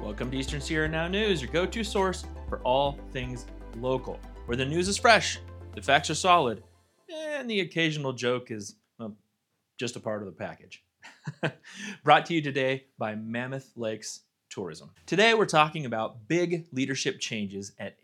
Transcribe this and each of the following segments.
Welcome to Eastern Sierra Now News, your go-to source for all things local, where the news is fresh, the facts are solid, and the occasional joke is just a part of the package. Brought to you today by Mammoth Lakes Tourism. Today we're talking about big leadership changes at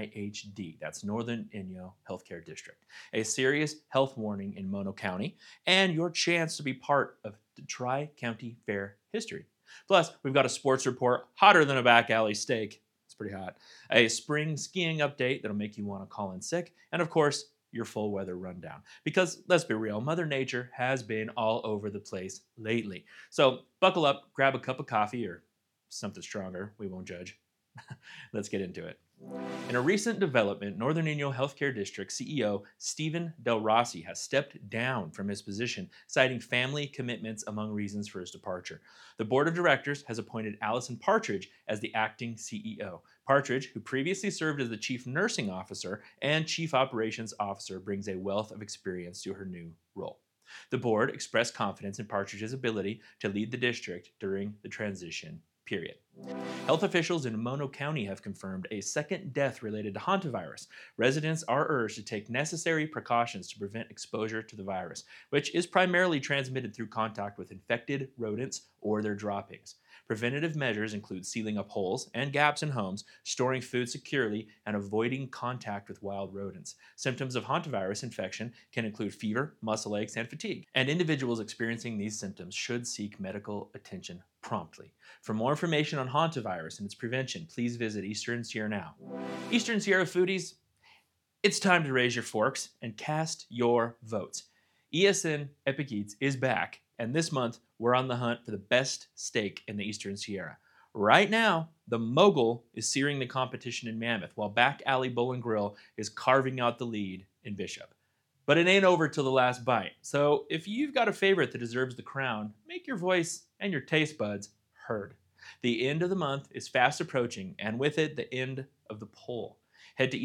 NIHD, that's Northern Inyo Healthcare District, a serious health warning in Mono County, and your chance to be part of the Tri-County Fair history. Plus, we've got a sports report hotter than a back alley steak. It's pretty hot. A spring skiing update that'll make you want to call in sick. And of course, your full weather rundown. Because let's be real, Mother Nature has been all over the place lately. So buckle up, grab a cup of coffee or something stronger. We won't judge. Let's get into it. In a recent development, Northern Inyo Healthcare District CEO Stephen Del Rossi has stepped down from his position, citing family commitments among reasons for his departure. The board of directors has appointed Allison Partridge as the acting CEO. Partridge, who previously served as the chief nursing officer and chief operations officer, brings a wealth of experience to her new role. The board expressed confidence in Partridge's ability to lead the district during the transition period. Health officials in Mono County have confirmed a second death related to hantavirus. Residents are urged to take necessary precautions to prevent exposure to the virus, which is primarily transmitted through contact with infected rodents or their droppings. Preventative measures include sealing up holes and gaps in homes, storing food securely, and avoiding contact with wild rodents. Symptoms of hantavirus infection can include fever, muscle aches, and fatigue, and individuals experiencing these symptoms should seek medical attention promptly. For more information on hantavirus and its prevention, please visit Eastern Sierra Now. Eastern Sierra foodies, it's time to raise your forks and cast your votes. ESN Epic Eats is back, and this month we're on the hunt for the best steak in the Eastern Sierra. Right now, the Mogul is searing the competition in Mammoth, while Back Alley Bowl and Grill is carving out the lead in Bishop. But it ain't over till the last bite. So if you've got a favorite that deserves the crown, make your voice and your taste buds heard. The end of the month is fast approaching, and with it, the end of the poll. Head to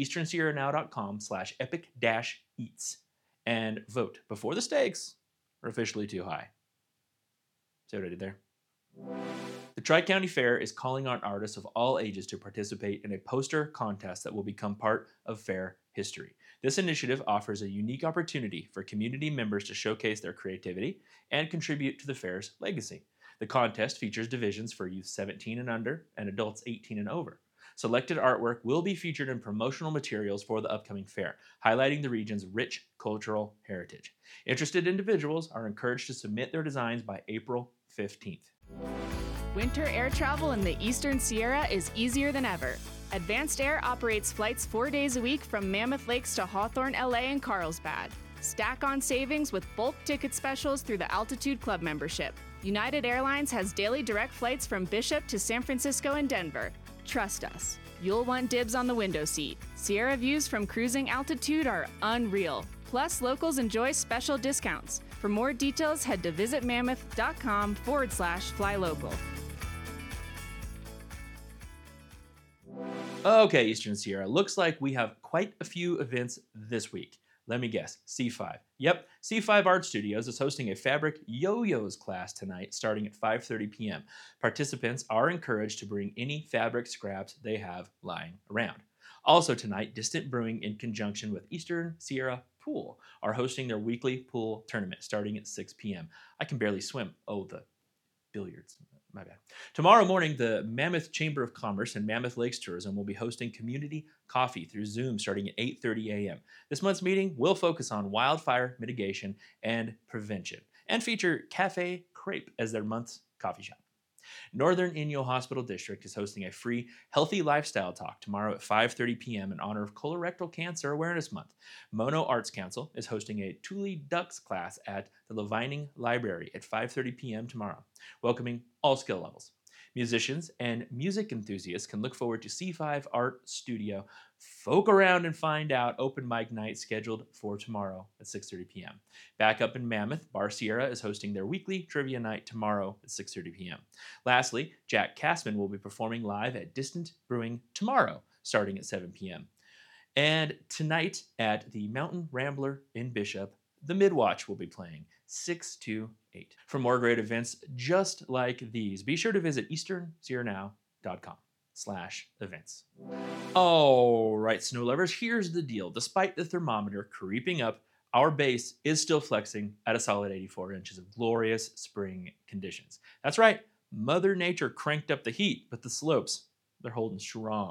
easternsierranow.com/epic-eats and vote before the stakes are officially too high. See what I did there? The Tri-County Fair is calling on artists of all ages to participate in a poster contest that will become part of fair history. This initiative offers a unique opportunity for community members to showcase their creativity and contribute to the fair's legacy. The contest features divisions for youth 17 and under and adults 18 and over. Selected artwork will be featured in promotional materials for the upcoming fair, highlighting the region's rich cultural heritage. Interested individuals are encouraged to submit their designs by April 15th. Winter air travel in the Eastern Sierra is easier than ever. Advanced Air operates flights 4 days a week from Mammoth Lakes to Hawthorne, LA and Carlsbad. Stack on savings with bulk ticket specials through the Altitude Club membership. United Airlines has daily direct flights from Bishop to San Francisco and Denver. Trust us, you'll want dibs on the window seat. Sierra views from cruising altitude are unreal. Plus, locals enjoy special discounts. For more details, head to visitmammoth.com/flylocal. Okay, Eastern Sierra, looks like we have quite a few events this week. Let me guess, C5. Yep, C5 Art Studios is hosting a fabric yo-yos class tonight starting at 5:30 p.m. Participants are encouraged to bring any fabric scraps they have lying around. Also tonight, Distant Brewing in conjunction with Eastern Sierra Pool are hosting their weekly pool tournament starting at 6 p.m. I can barely swim. Oh, the billiards. My bad. Tomorrow morning, the Mammoth Chamber of Commerce and Mammoth Lakes Tourism will be hosting community coffee through Zoom starting at 8:30 a.m. This month's meeting will focus on wildfire mitigation and prevention and feature Cafe Crepe as their month's coffee shop. Northern Inyo Hospital District is hosting a free Healthy Lifestyle Talk tomorrow at 5:30 p.m. in honor of Colorectal Cancer Awareness Month. Mono Arts Council is hosting a Thule Ducks class at the Levining Library at 5:30 p.m. tomorrow, welcoming all skill levels. Musicians and music enthusiasts can look forward to C5 Art Studio. Folk around and find out open mic night scheduled for tomorrow at 6:30 p.m. Back up in Mammoth, Bar Sierra is hosting their weekly trivia night tomorrow at 6:30 p.m. Lastly, Jack Kassman will be performing live at Distant Brewing tomorrow, starting at 7 p.m. And tonight at the Mountain Rambler in Bishop, the Midwatch will be playing 6 to 8. For more great events just like these, be sure to visit easternsierranow.com. sierranow.com/events. All right, snow lovers, here's the deal. Despite the thermometer creeping up, our base is still flexing at a solid 84 inches of glorious spring conditions. That's right, Mother Nature cranked up the heat, but the slopes, they're holding strong.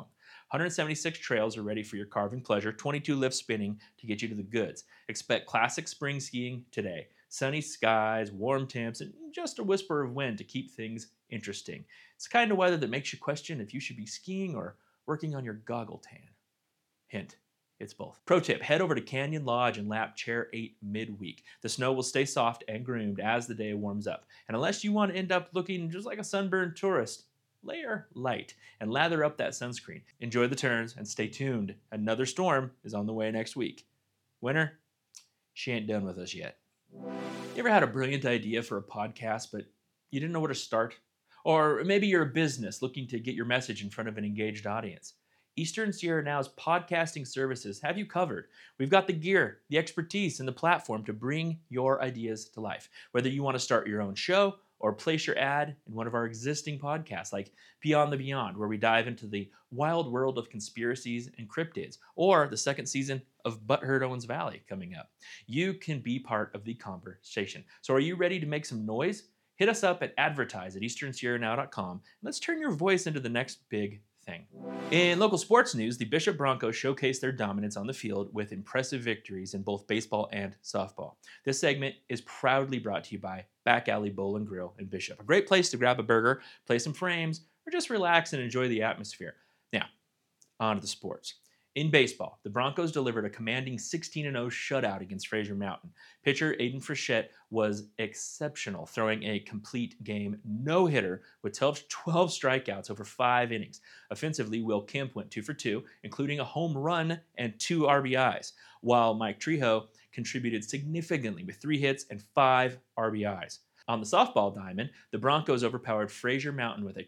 176 trails are ready for your carving pleasure, 22 lifts spinning to get you to the goods. Expect classic spring skiing today. Sunny skies, warm temps, and just a whisper of wind to keep things interesting. It's the kind of weather that makes you question if you should be skiing or working on your goggle tan. Hint, it's both. Pro tip, head over to Canyon Lodge and lap Chair 8 midweek. The snow will stay soft and groomed as the day warms up. And unless you want to end up looking just like a sunburned tourist, layer light and lather up that sunscreen. Enjoy the turns and stay tuned. Another storm is on the way next week. Winter, she ain't done with us yet. You ever had a brilliant idea for a podcast, but you didn't know where to start? Or maybe you're a business looking to get your message in front of an engaged audience. Eastern Sierra Now's podcasting services have you covered. We've got the gear, the expertise, and the platform to bring your ideas to life. Whether you want to start your own show or place your ad in one of our existing podcasts like Beyond the Beyond, where we dive into the wild world of conspiracies and cryptids, or the second season of Butthurt Owens Valley coming up. You can be part of the conversation. So are you ready to make some noise? Hit us up at advertise@easternsierranow.com and let's turn your voice into the next big thing. In local sports news, the Bishop Broncos showcased their dominance on the field with impressive victories in both baseball and softball. This segment is proudly brought to you by Back Alley Bowl and Grill in Bishop, a great place to grab a burger, play some frames, or just relax and enjoy the atmosphere. Now, on to the sports. In baseball, the Broncos delivered a commanding 16-0 shutout against Fraser Mountain. Pitcher Aiden Frechette was exceptional, throwing a complete game no-hitter with 12 strikeouts over 5 innings. Offensively, Will Kemp went 2 for 2, including a home run and 2 RBIs, while Mike Trejo contributed significantly with 3 hits and 5 RBIs. On the softball diamond, the Broncos overpowered Fraser Mountain with a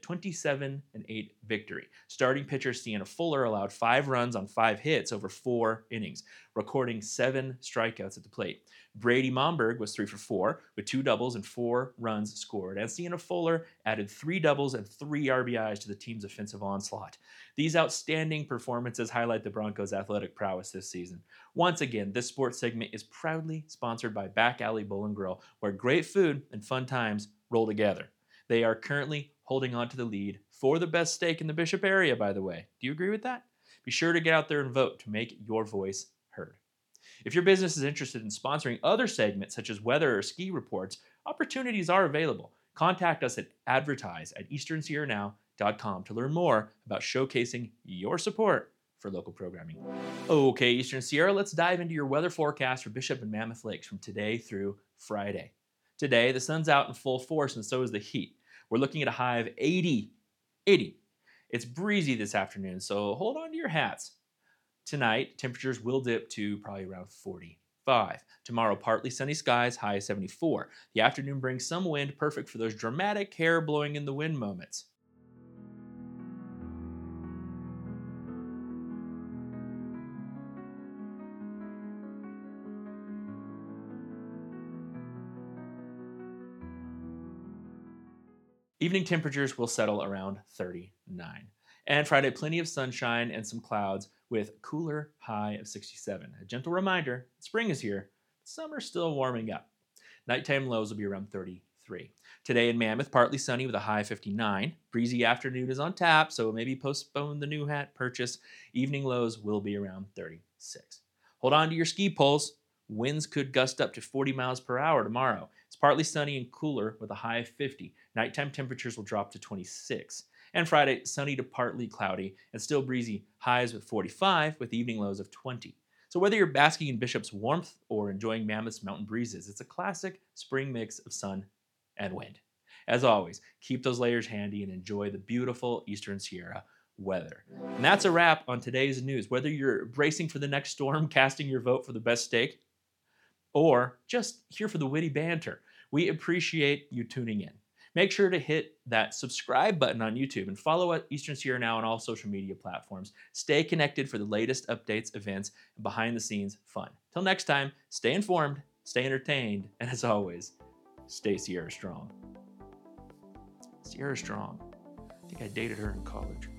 27-8 victory. Starting pitcher Sienna Fuller allowed 5 runs on 5 hits over 4 innings, recording 7 strikeouts at the plate. Brady Momberg was 3 for 4 with 2 doubles and 4 runs scored, and Sienna Fuller added 3 doubles and 3 RBIs to the team's offensive onslaught. These outstanding performances highlight the Broncos' athletic prowess this season. Once again, this sports segment is proudly sponsored by Back Alley Bowl and Grill, where great food and fun times roll together. They are currently holding on to the lead for the best steak in the Bishop area, by the way. Do you agree with that? Be sure to get out there and vote to make your voice heard. If your business is interested in sponsoring other segments such as weather or ski reports, opportunities are available. Contact us at advertise@easternsierranow.com to learn more about showcasing your support for local programming. Okay, Eastern Sierra, let's dive into your weather forecast for Bishop and Mammoth Lakes from today through Friday. Today, the sun's out in full force and so is the heat. We're looking at a high of 80. It's breezy this afternoon, so hold on to your hats. Tonight, temperatures will dip to probably around 45. Tomorrow, partly sunny skies, high of 74. The afternoon brings some wind, perfect for those dramatic hair blowing in the wind moments. Evening temperatures will settle around 39. And Friday, plenty of sunshine and some clouds with a cooler high of 67. A gentle reminder, spring is here, but summer's still warming up. Nighttime lows will be around 33. Today in Mammoth, partly sunny with a high of 59. Breezy afternoon is on tap, so maybe postpone the new hat purchase. Evening lows will be around 36. Hold on to your ski poles. Winds could gust up to 40 miles per hour tomorrow. It's partly sunny and cooler with a high of 50. Nighttime temperatures will drop to 26. And Friday, sunny to partly cloudy and still breezy, highs with 45 with evening lows of 20. So whether you're basking in Bishop's warmth or enjoying Mammoth's mountain breezes, it's a classic spring mix of sun and wind. As always, keep those layers handy and enjoy the beautiful Eastern Sierra weather. And that's a wrap on today's news. Whether you're bracing for the next storm, casting your vote for the best steak, or just here for the witty banter, we appreciate you tuning in. Make sure to hit that subscribe button on YouTube and follow Eastern Sierra Now on all social media platforms. Stay connected for the latest updates, events, and behind-the-scenes fun. Till next time, stay informed, stay entertained, and as always, stay Sierra Strong. Sierra Strong. think I dated her in college.